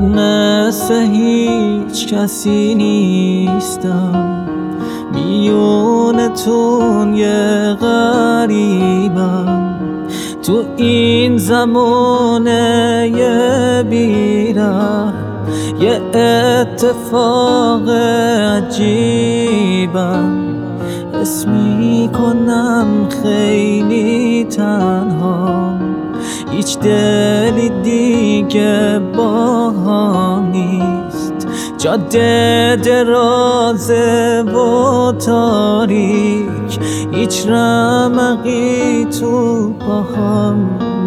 مثل هیچ کسی نیستم، میونتون یه غریبم، تو این زمانه یه بیره، یه اتفاق عجیبم، حس میکنم خیلی تنها، هیچ دلی دیگه باهام نیست، جاده درازه و تاریک، هیچ رمقی تو پاهام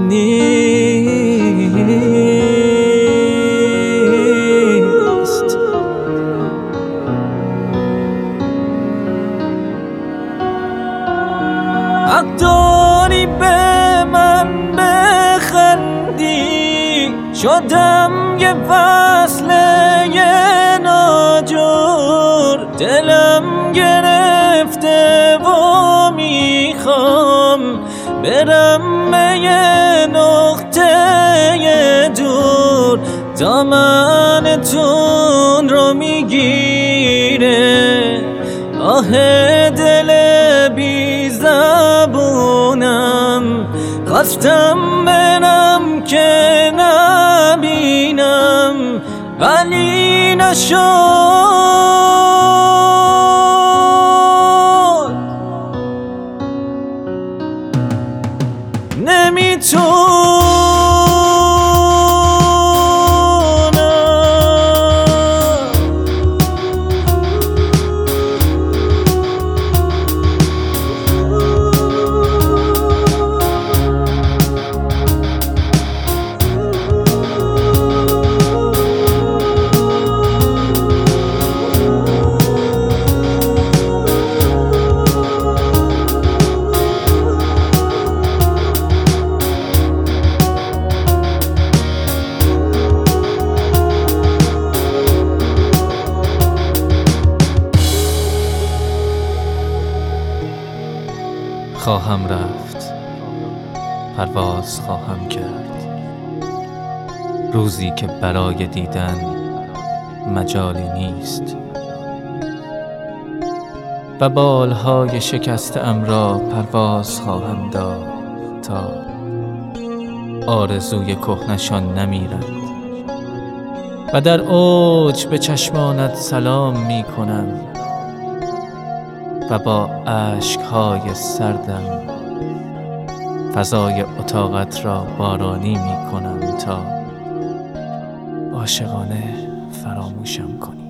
نیست. حق داری به من بخندی، شدم یه فصل یه ناجور، دلم گرفته و میخوام برم به یه نقطه دور، دامنتون رو میگیره آه دل بی زبونم، خواستم برم که نبینم ولی نشد، نمیتونم. خواهم رفت، پرواز خواهم کرد، روزی که برای دیدن مجالی نیست، و بالهای شکسته‌ام را پرواز خواهم داد تا آرزوی کهنشان نمیرد، و در اوج به چشمانت سلام می کنم و با اشک‌های سردم فضای اتاقت را بارانی می کنم تا عاشقانه فراموشم کنی.